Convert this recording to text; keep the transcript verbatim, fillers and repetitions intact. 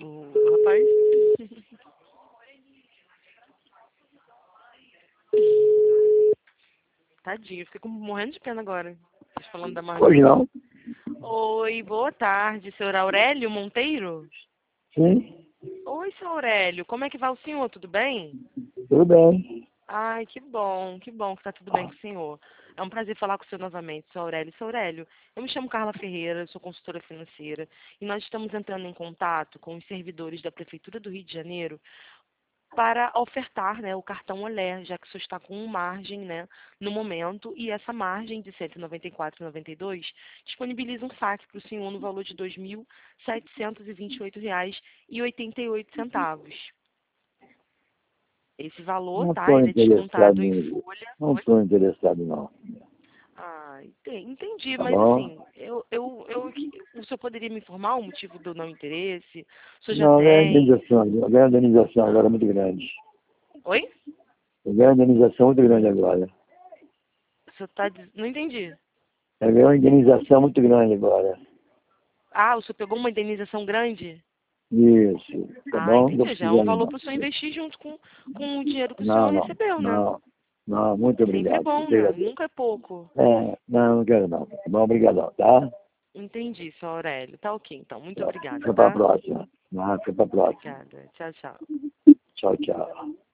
o, o rapaz. Tadinho, eu fico morrendo de pena agora. Vocês falando da Marli. Hoje não. Oi, boa tarde, senhor Aurélio Monteiro? Sim, Oi, senhor Aurélio, como é que vai o senhor? Tudo bem? tudo bem. Ai, que bom, que bom que tá tudo bem com o senhor. É um prazer falar com o senhor novamente, senhor Aurélio. Senhor Aurélio, eu me chamo Carla Ferreira, sou consultora financeira e nós estamos entrando em contato com os servidores da Prefeitura do Rio de Janeiro para ofertar, né, o cartão Olé, já que o senhor está com margem, né, no momento, e essa margem de cento e noventa e quatro reais e noventa e dois centavos disponibiliza um saque para o senhor no valor de dois mil setecentos e vinte e oito reais e oitenta e oito centavos. Esse valor, Não tá, estou ele é interessado descontado em nisso. folha. Não Oi? estou interessado, não. Ah, ente- entendi, Tá mas bom? assim, eu, eu, eu, o senhor poderia me informar o motivo do não interesse? O senhor já Não, ganhei tem... indenização. Eu ganhei indenização agora muito grande. Oi? Eu ganhei indenização muito grande agora. O senhor tá... diz- Não entendi. Eu ganhei uma indenização muito grande agora. Ah, o senhor pegou uma indenização grande? Isso. Tá Ah, bom? Não entendi. Já é um precisando, valor não. para o senhor investir junto com, com o dinheiro que o Não, senhor não. recebeu, né? Não. Não, muito Sempre é obrigado. bom, né? Obrigado. Nunca é pouco. É, não, não quero não. Tá bom? Obrigadão, tá? Entendi, senhor Aurélio. Tá ok, então. Muito Tá. obrigada, Fica pra tá? próxima. Não, fica pra próxima. Obrigada. Tchau, tchau. Tchau, tchau.